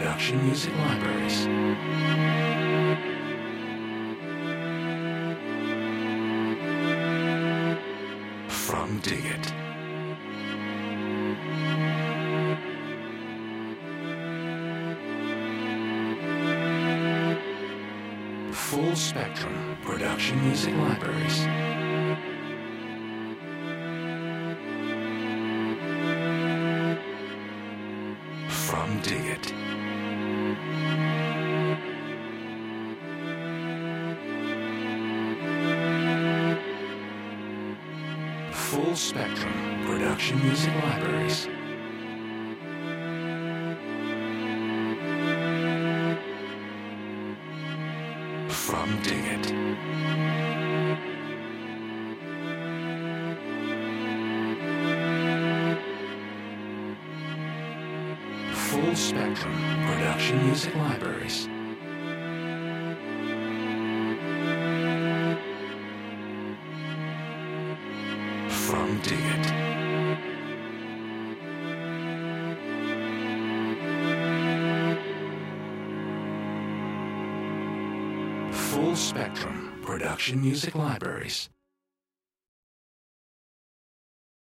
Production Music Libraries. From Dig It. Full Spectrum Production Music Libraries. From Dig It. Full Spectrum Production Music Libraries. From Dig It. Full Spectrum Production Music Libraries. From Dig It. Full Spectrum Production Music Libraries.